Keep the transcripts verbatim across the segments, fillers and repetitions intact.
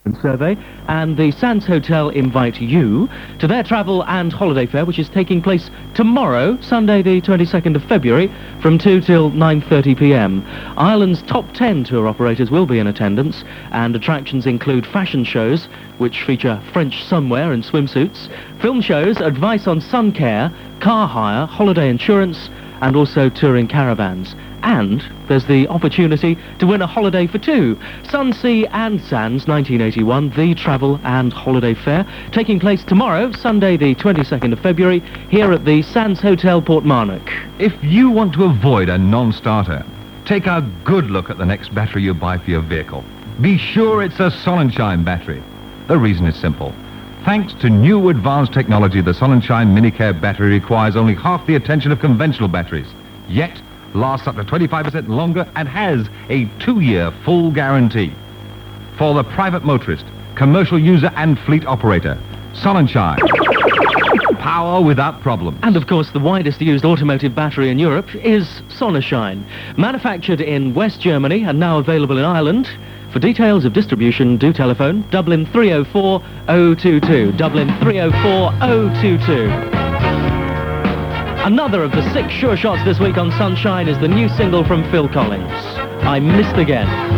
Survey and the Sands Hotel invite you to their travel and holiday fair, which is taking place tomorrow, Sunday the twenty-second of February, from two till nine thirty p m. Ireland's top ten tour operators will be in attendance, and attractions include fashion shows, which feature French swimwear and swimsuits, film shows, advice on sun care, car hire, holiday insurance, and also touring caravans. And there's the opportunity to win a holiday for two. Sun, Sea and Sands nineteen eighty-one, the travel and holiday fair, taking place tomorrow, Sunday the twenty-second of February, here at the Sands Hotel, Portmarnock. If you want to avoid a non-starter, take a good look at the next battery you buy for your vehicle. Be sure it's a Sonnenschein battery. The reason is simple. Thanks to new advanced technology, the Sonnenschein Minicare battery requires only half the attention of conventional batteries, yet lasts up to twenty-five percent longer and has a two-year full guarantee. For the private motorist, commercial user and fleet operator, Sonnenschein. Power without problems. And of course, the widest used automotive battery in Europe is Sonnenschein. Manufactured in West Germany and now available in Ireland. For details of distribution, do telephone Dublin three oh four oh two two. Dublin three oh four oh two two. Another of the six sure shots this week on Sunshine is the new single from Phil Collins, I Missed Again.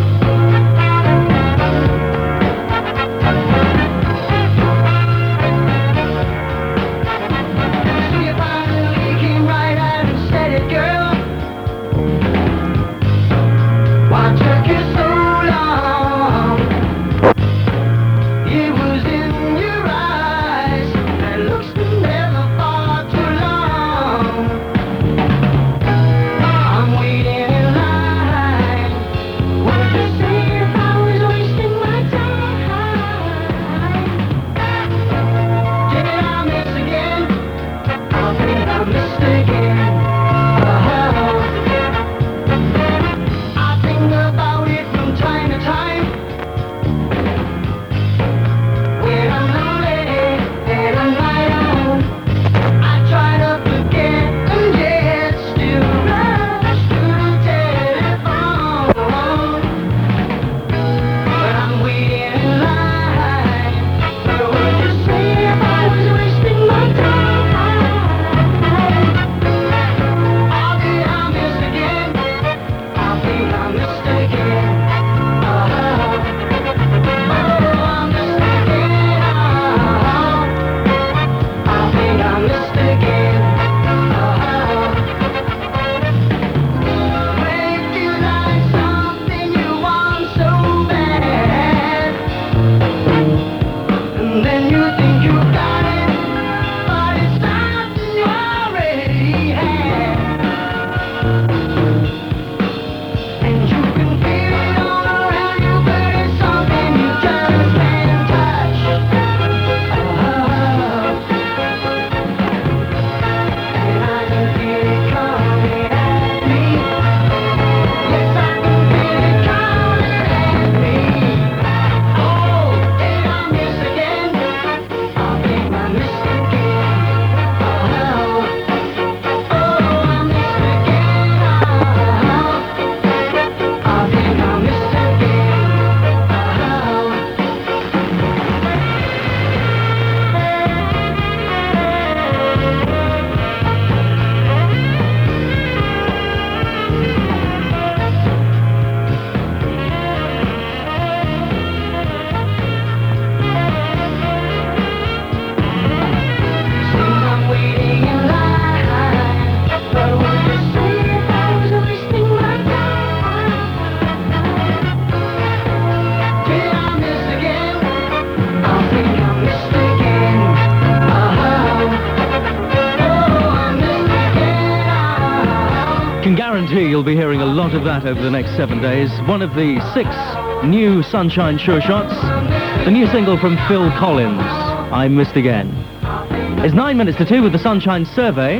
Can guarantee you'll be hearing a lot of that over the next seven days. One of the six new Sunshine sure shots, the new single from Phil Collins, I Missed Again. It's nine minutes to two with the Sunshine Survey.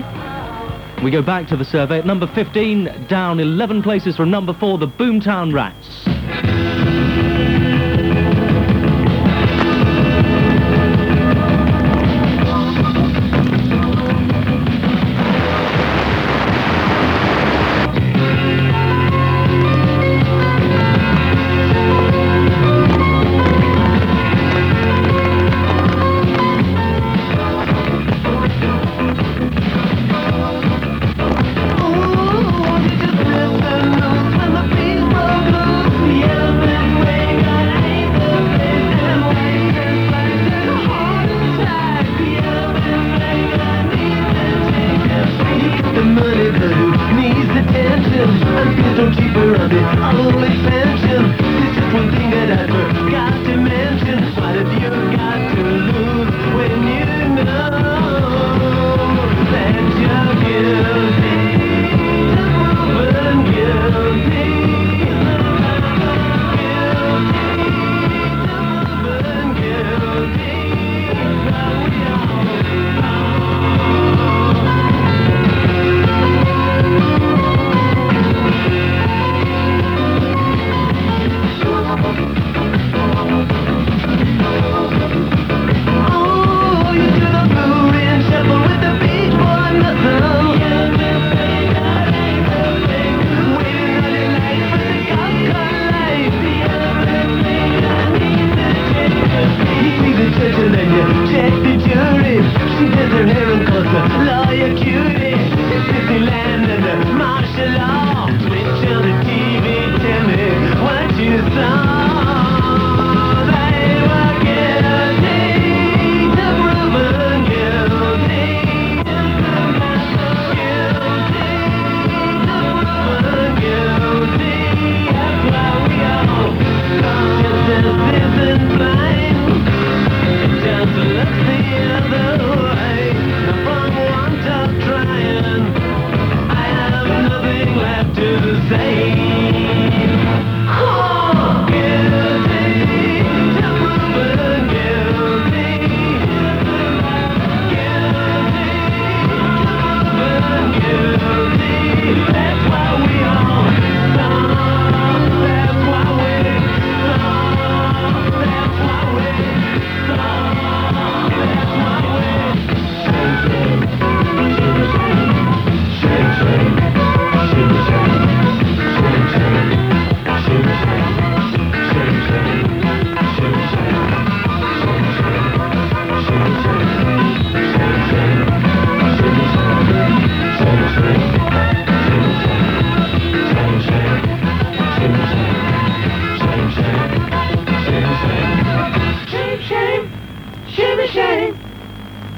We go back to the survey at number fifteen, down eleven places from number four, the Boomtown Rats.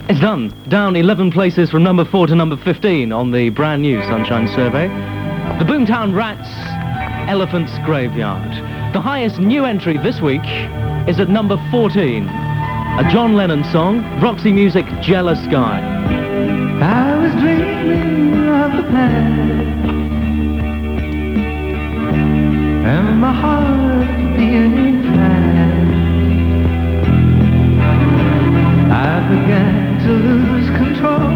It's done. Down eleven places from number four to number fifteen on the brand new Sunshine Survey. The Boomtown Rats, Elephant's Graveyard. The highest new entry this week is at number fourteen. A John Lennon song, Roxy Music, Jealous Guy. I was dreaming of the past, and my heart being fast. I began to lose control.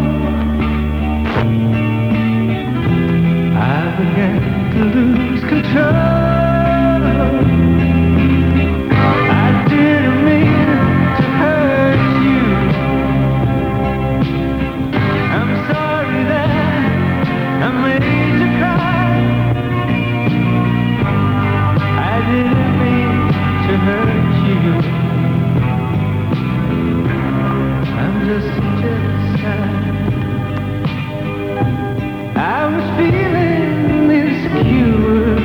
I began to lose control. I didn't mean to hurt you. I'm sorry that I made you cry. I didn't mean to hurt you. I'm just a jealous guy. I was feeling insecure.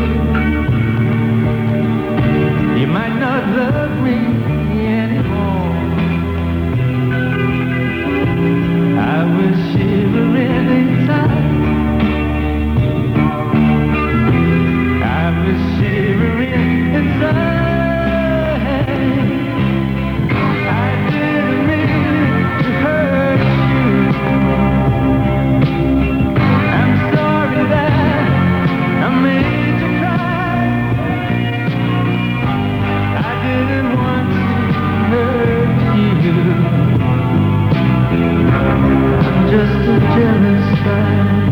You might not love me anymore. I was shivering inside. I was shivering inside. I didn't mean to hurt you. I'm sorry that I made you cry. I didn't want to hurt you. I'm just a jealous guy.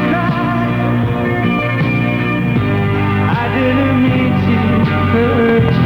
Hurt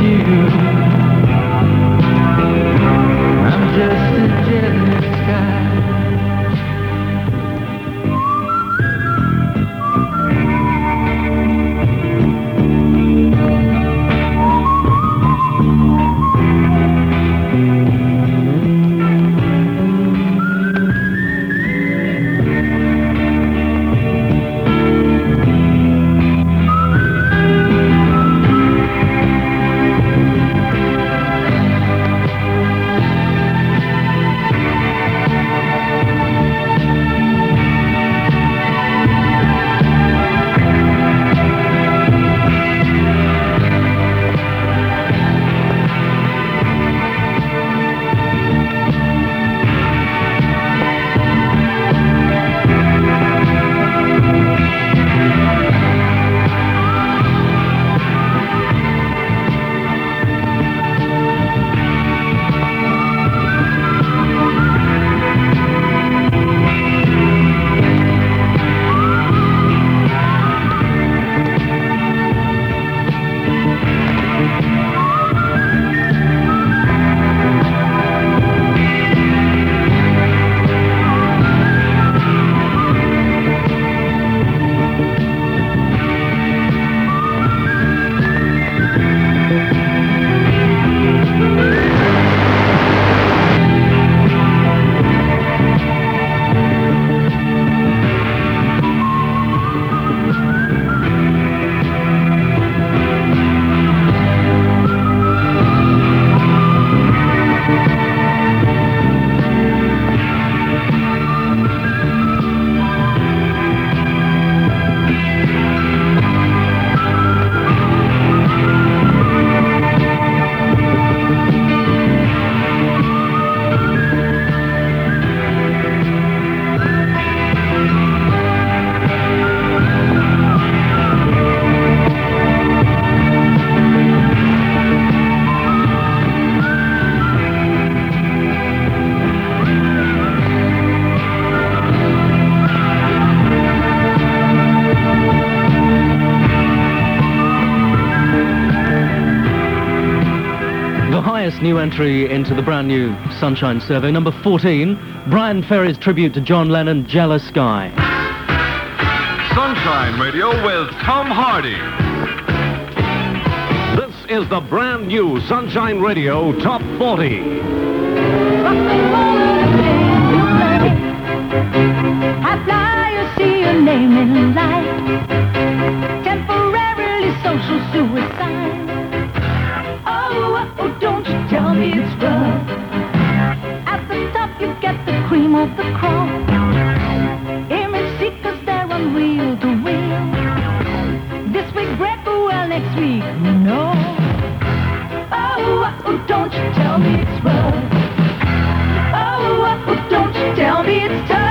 highest new entry into the brand new Sunshine Survey. Number fourteen, Brian Ferry's tribute to John Lennon, Jealous Guy. Sunshine Radio with Tom Hardy. This is the brand new Sunshine Radio Top forty. I fly, you see your name in light. Temporarily social suicide. Oh, oh, don't you tell me it's rough. At the top you get the cream of the crop. Image seekers, they're unreal to real. This week bread, well, next week, no. Oh, oh, don't you tell me it's rough. Oh, oh, don't you tell me it's tough.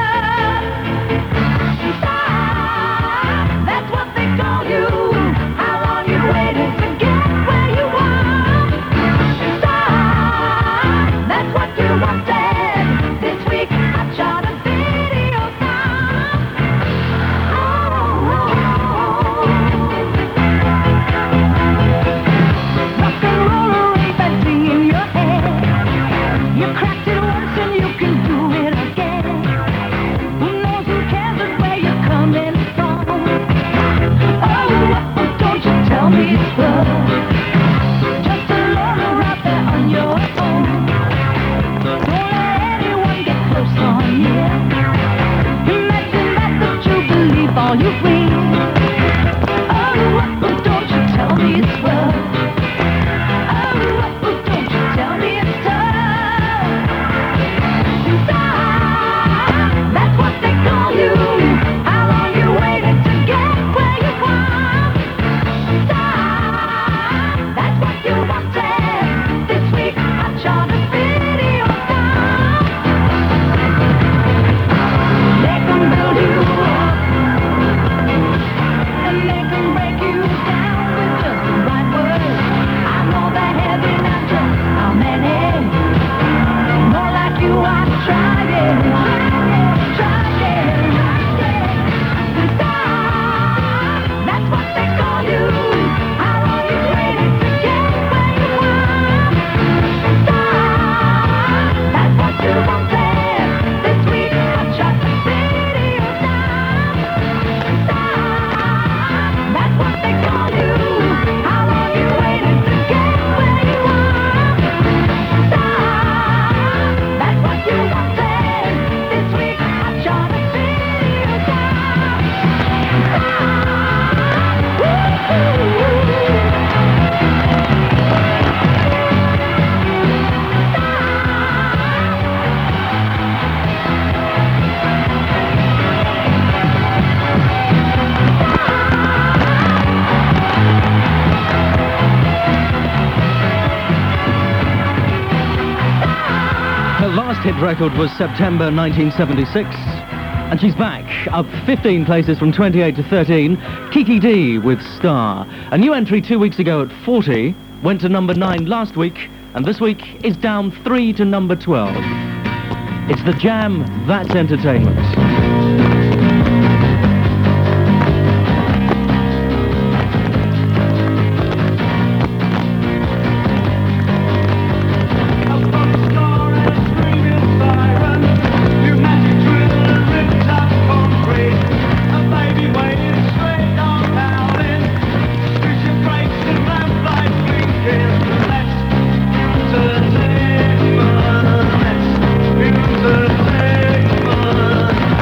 Stop, that's what they call you. How long you waited to get where you are? Stop, that's what you wanted. This week I shot a video song. Oh, rock and roll rave and sing in your head. You cracked it once and you can do it again. Who knows, who cares just where you're coming from? Oh, oh, don't you tell me it's rough. Just alone or out there on your own. Don't let anyone get close on you. Imagine that, that you believe all you read. Oh, oh, don't you tell me it's rough. Oh, oh, don't you tell me it's tough. Stop, that's what they call you. How long you waited to get where you are? Stop, that's what you wanted. This week I shot a video song. They can build you up and they can break you down with just the right words. I know they're heavy, not just how many. More like you, I tried it, tried it. Stop, that's what they call you. How long you waited to get where you are? Stop, that's what you wanted. This week I shot the video down. Stop, that's what they call you. How long you waited to get where you are? Stop, that's what you wanted. This week I shot a video down. Her last hit record was September nineteen seventy-six, and she's back, up fifteen places from twenty-eight to thirteen. Kiki D with Star. A new entry two weeks ago at forty, went to number nine last week, and this week is down three to number twelve. It's The Jam, That's Entertainment. Entertainment.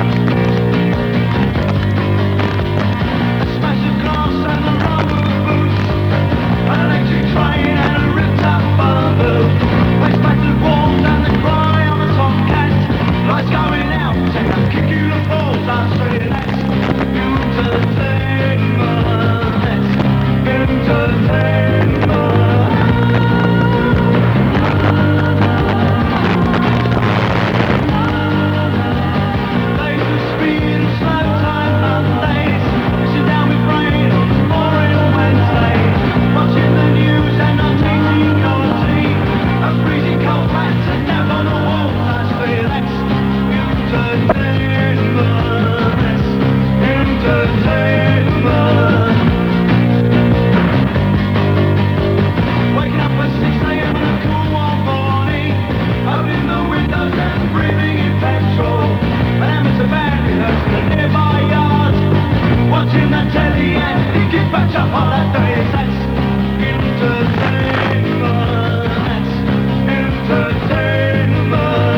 scratch up all that dirty sex. Entertainment, that's entertainment.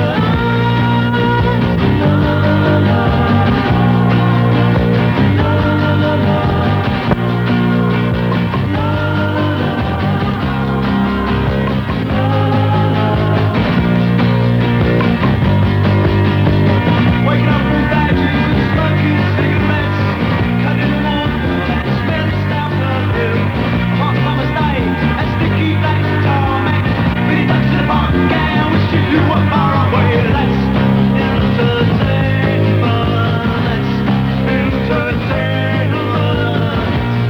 Waking up from badges and smoking cigarettes, cutting them on and smelling stout perfume. Hot summer's day and sticky black tarmac, pretty ducks in a park gown, wishing you were far away. That's entertainment, that's entertainment.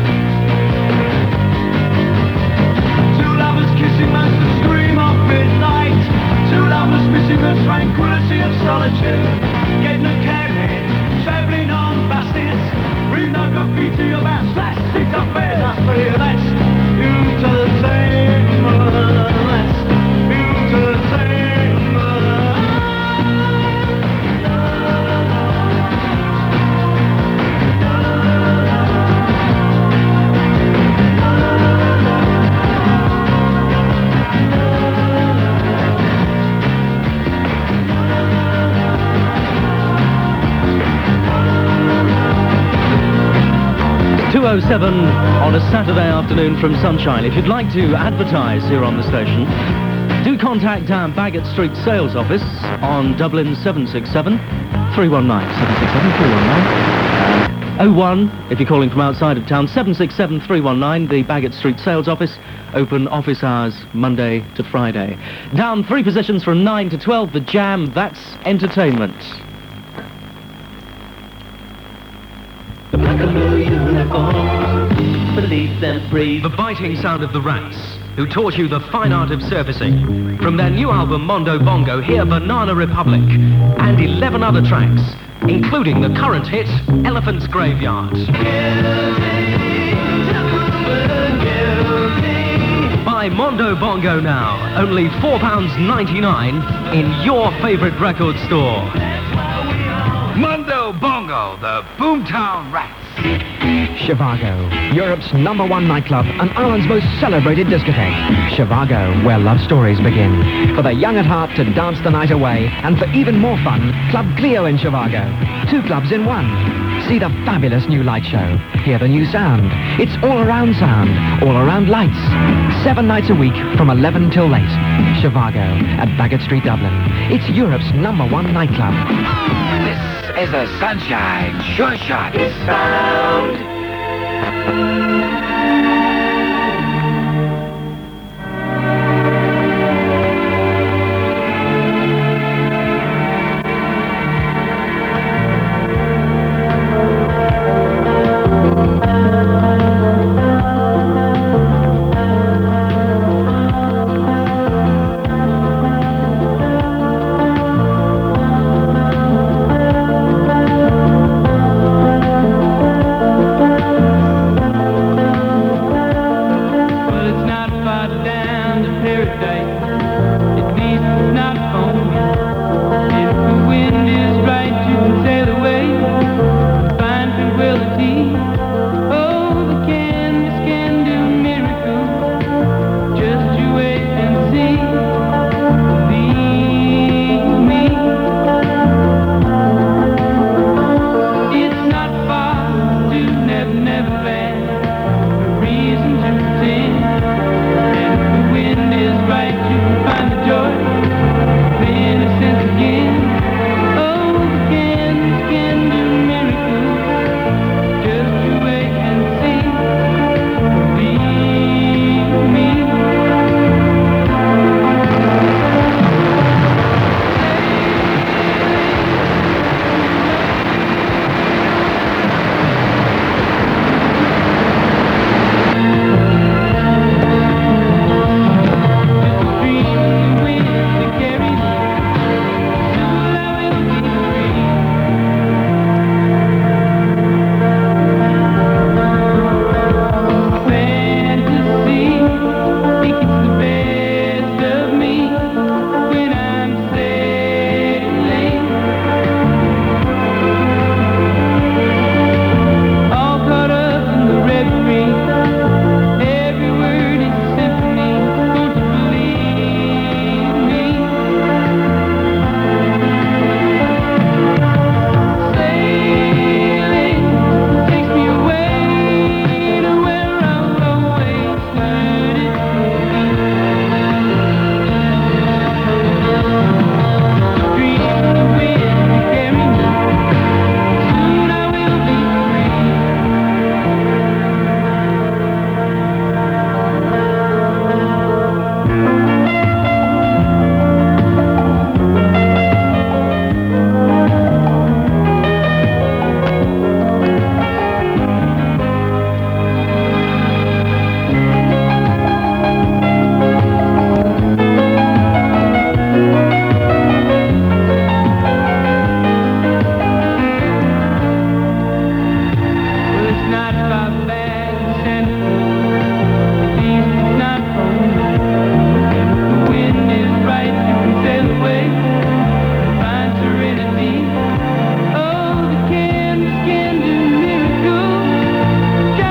Two lovers kissing makes them scream off midnight. Two lovers missing the tranquility of solitude. Getting a cab in, travelling on buses. Read no graffiti about slash six up there. That's clear, that's entertainment. That's entertainment. two oh seven on a Saturday afternoon from Sunshine. If you'd like to advertise here on the station, do contact our Bagot Street sales office on Dublin seven six seven, three one nine. seven six seven, three one nine. Uh, oh one, if you're calling from outside of town, seven six seven, three one nine, the Bagot Street sales office. Open office hours Monday to Friday. Down three positions from nine to twelve, the Jam, that's entertainment. The black and blue uniforms, beneath them breathe. The biting sound of the Rats, who taught you the fine art of surfacing. From their new album Mondo Bongo, hear Banana Republic and eleven other tracks, including the current hit Elephant's Graveyard. Buy Mondo Bongo now, only four pounds ninety-nine in your favourite record store. Mondo Bongo, the Boomtown Rats. Shivago, Europe's number one nightclub and Ireland's most celebrated discotheque. Shivago, where love stories begin. For the young at heart to dance the night away, and for even more fun, Club Clio in Shivago. Two clubs in one. See the fabulous new light show. Hear the new sound. It's all-around sound, all-around lights. Seven nights a week from eleven till late. Shivago at Bagot Street, Dublin. It's Europe's number one nightclub. This is a Sunshine Sure Shot sound.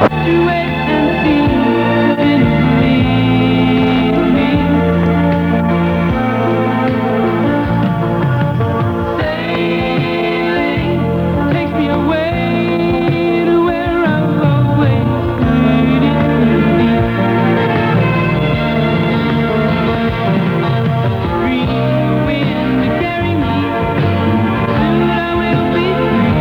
To wait and see, didn't leave me. Sailing takes me away to where I've always needed to be. Free wind to carry me, soon I will be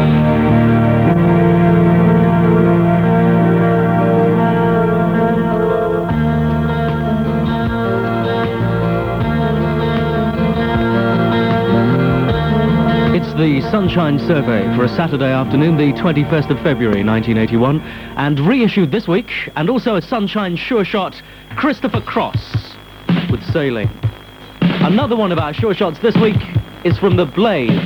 It's the Sunshine Survey for a Saturday afternoon, the twenty-first of February, nineteen eighty-one, and reissued this week, and also a Sunshine Sure Shot, Christopher Cross, with Sailing. Another one of our Sure Shots this week is from the Blades.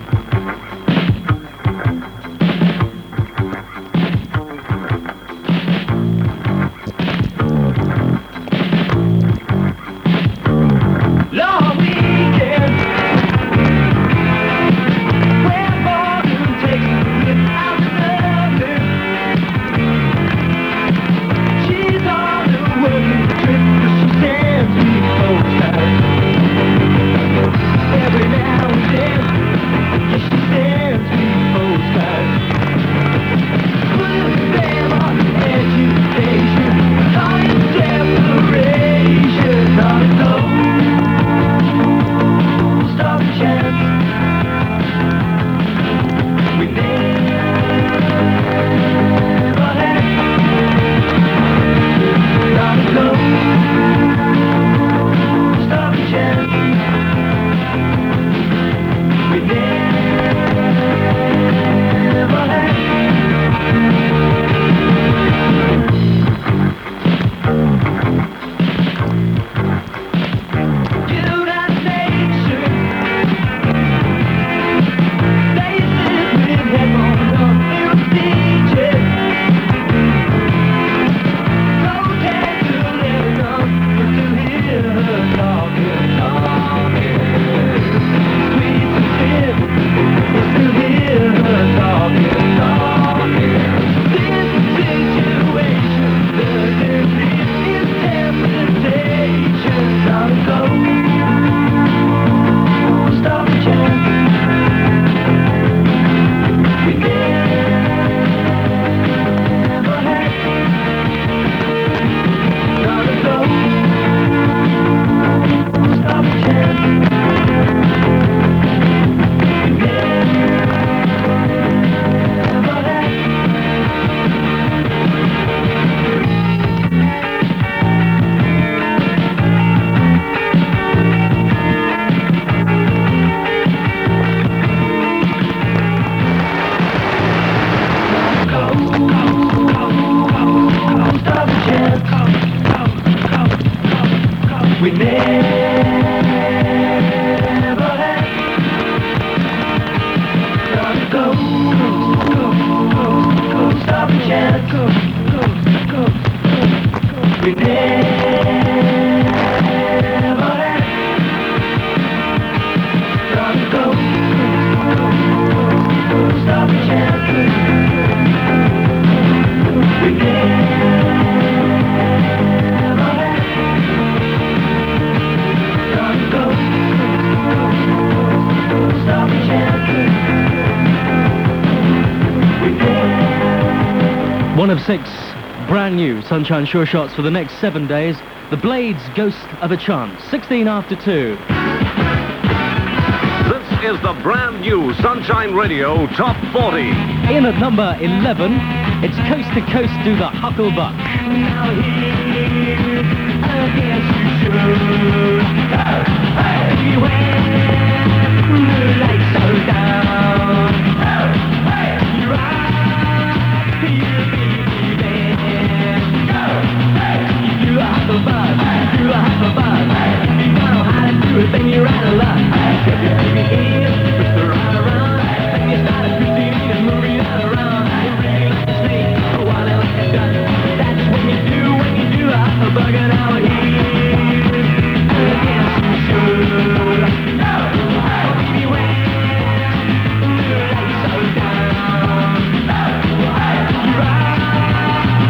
long weekend. Where boredom takes me without nothing. She's on a working trip, but she sends me postcards. Every now and then, yeah, she sends me postcards. Put them on education, calling separation, not a no. Stop the chance. We never had. Not a go. Stop the chance. We never had. United Nations. Faces with headphones on, they're speeches. Protest to let her know, but to hear her talking, talking. Sweet and thin, but to hear her talking, talking. This situation doesn't mean it's temptation, not a go. Stop the chance. We never had. Not a go. Stop the chance. We never had. Stop the chance. We never had. Gotta go, go, go, go. Stop the chance. Go, go, go, go. We never had. Gotta go, go, go, go. Stop the chance. We never had. Gotta go, go, go. Stop the chance. We never. One of six brand new Sunshine Sure Shots for the next seven days. The Blades, Ghost of a Chance, sixteen after two. This is the brand new Sunshine Radio Top forty. In at number eleven, it's Coast to Coast Do the Hucklebuck. Now here, I guess you should. Hey, when the lights are down, right here, baby. You do a hucklebuck, you do a hucklebuck. You don't know how to do it, then you're out of luck. If your baby is, push the run around, and you start a fifteen minute movie all around. You really like a snake, a while like a duck. That's what you do when you do a hucklebuck, and now here, I guess you should. Baby, when the lights are down, you ride.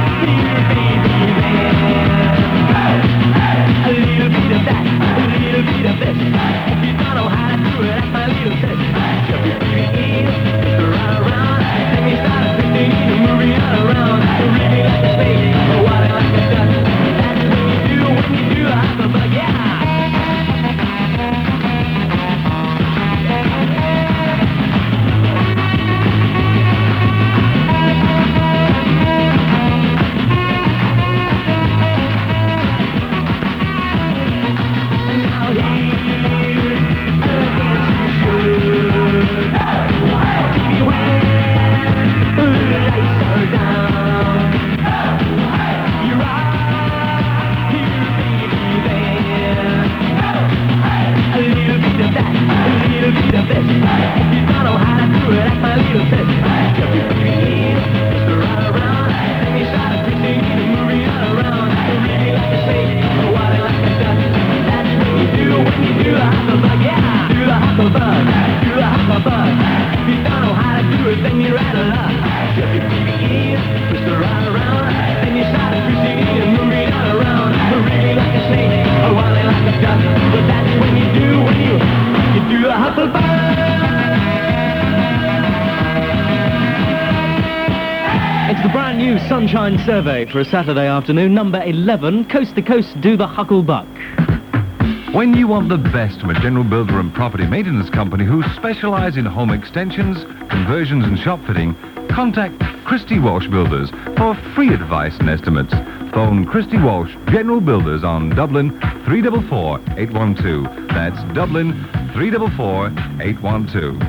Sunshine Survey for a Saturday afternoon. Number eleven, Coast to Coast Do the Hucklebuck. When you want the best from a general builder and property maintenance company who specialise in home extensions, conversions and shop fitting, contact Christie Walsh Builders for free advice and estimates. Phone Christie Walsh General Builders on Dublin three four four, eight one two. That's Dublin three four four, eight one two.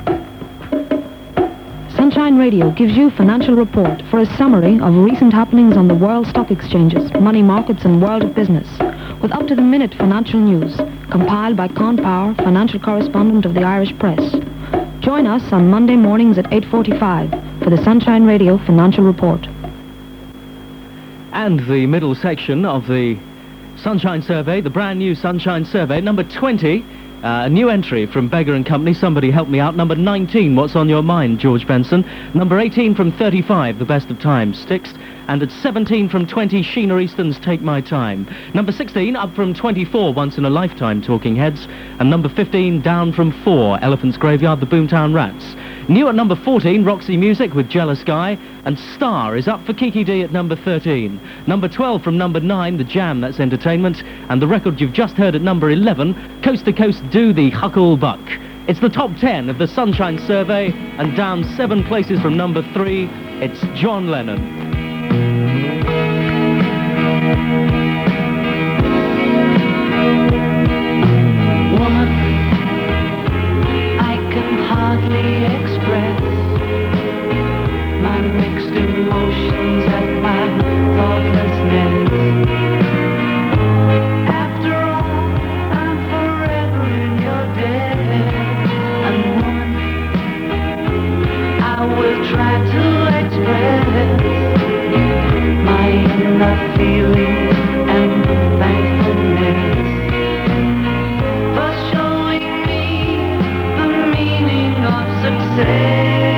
Sunshine Radio gives you financial report for a summary of recent happenings on the world stock exchanges, money markets and world of business, with up-to-the-minute financial news, compiled by Con Power, financial correspondent of the Irish Press. Join us on Monday mornings at eight forty-five for the Sunshine Radio Financial Report. And the middle section of the Sunshine Survey, the brand new Sunshine Survey, number twenty, uh, a new entry from Beggar and Company, Somebody Help Me Out. Number nineteen, What's on Your Mind, George Benson. Number eighteen from thirty-five, The Best of Times, Styx. And at seventeen from twenty, Sheena Easton's Take My Time. Number sixteen, up from twenty-four, Once in a Lifetime, Talking Heads. And number fifteen, down from four, Elephant's Graveyard, The Boomtown Rats. New at number fourteen, Roxy Music with Jealous Guy. And Star is up for Kiki D at number thirteen. Number twelve from number nine, The Jam, That's Entertainment. And the record you've just heard at number eleven, Coast to Coast Do the Hucklebuck. It's the top ten of the Sunshine Survey, and down seven places from number three, it's John Lennon. Woman, I can hardly express my mixed emotions at my thoughtlessness. After all, I'm forever in your debt. And woman, I will try to express my inner feeling and thankfulness for showing me the meaning of success.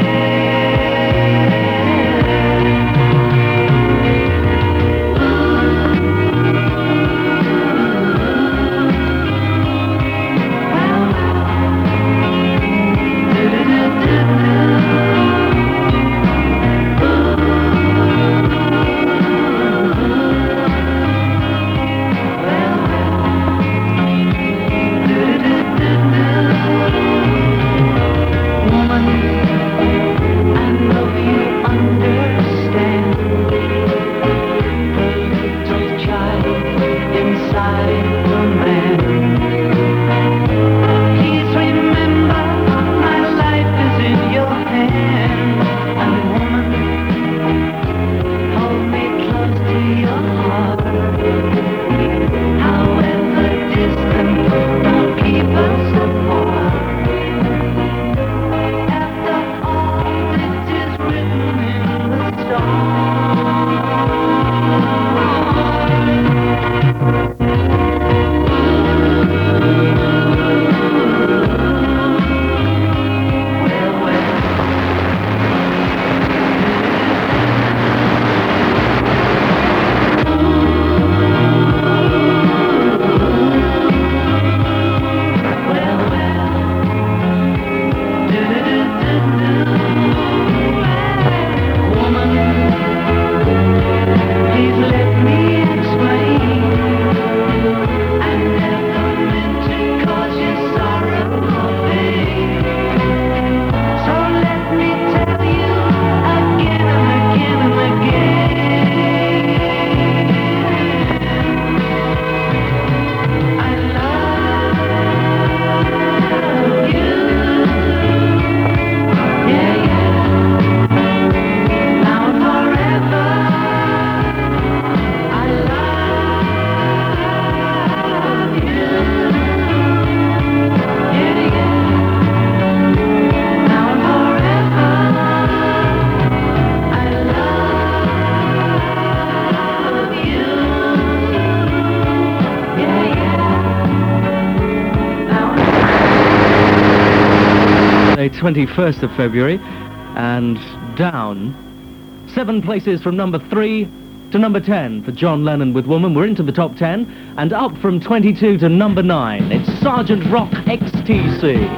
twenty-first of February, and down seven places from number three to number ten for John Lennon with Woman. We're into the top ten, and up from twenty-two to number nine, it's Sergeant Rock X T C.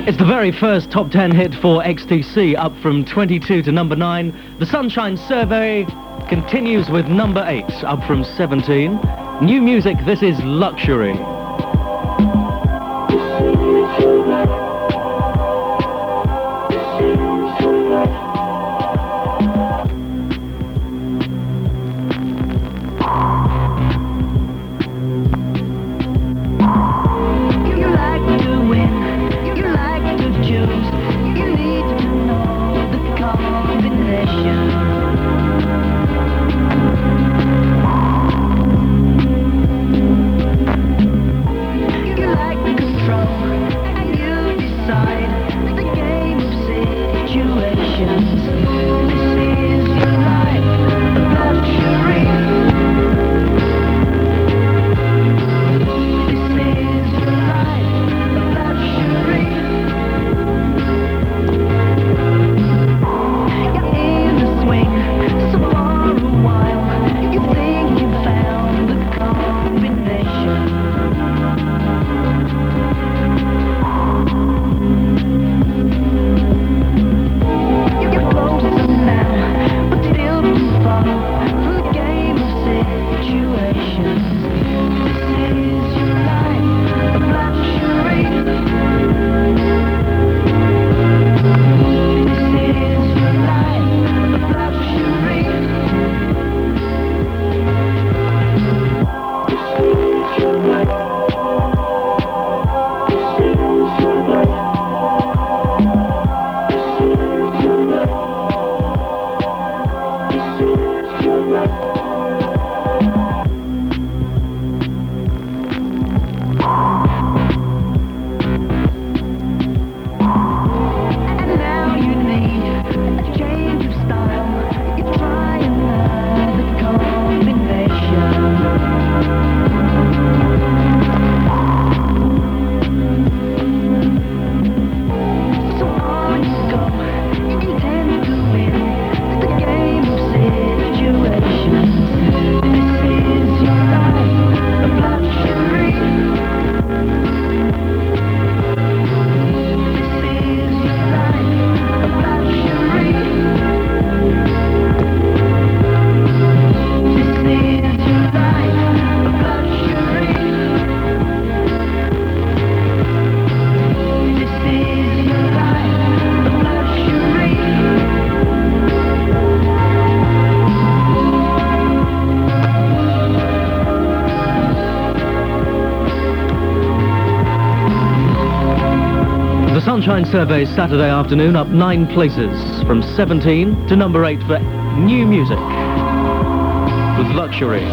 It's the very first top ten hit for X T C, up from twenty-two to number nine. The Sunshine Survey continues with number eight, up from seventeen. New music, this is Luxury. You like to win, you like to choose. You need to know the combination. You like control, and you decide the game of situations. This is your life of luxury. This is your life of luxury. You're in the swing, so for a while, you think you found the combination. You get closer now, but still too far from the game of situations. This is your life of luxury. This is your life of luxury. And now you need a change of style. You try another combination. So on you go, you intend to win the game of situations. This is your life of luxury. This is your life of luxury. This is your life of luxury. This is your life of luxury. The Sunshine Survey Saturday afternoon, up nine places, from seventeen to number eight for new music with Luxury.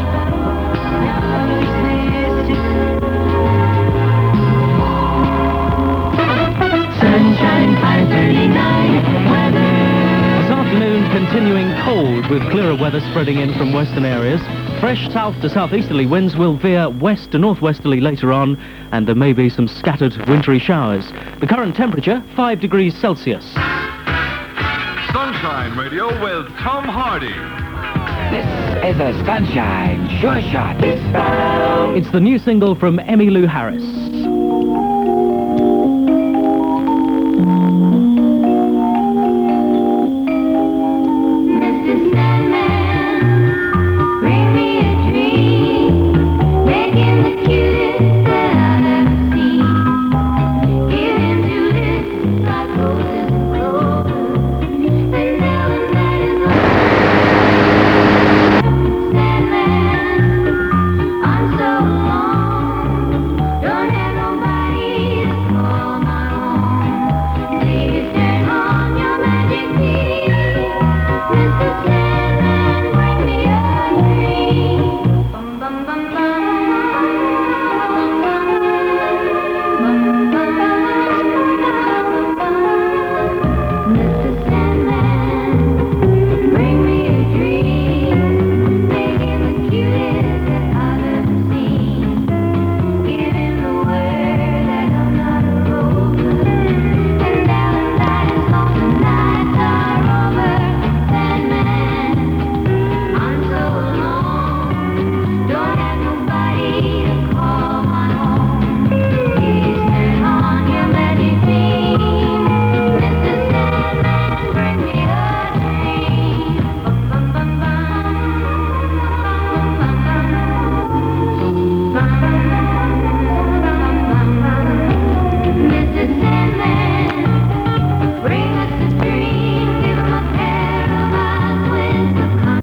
Sunshine five thirty-nine weather. This afternoon continuing cold with clearer weather spreading in from western areas. Fresh south to southeasterly winds will veer west to northwesterly later on, and there may be some scattered wintry showers. The current temperature, five degrees Celsius. Sunshine Radio with Tom Hardy. This is a Sunshine Sure Shot. It's the new single from Emmylou Harris.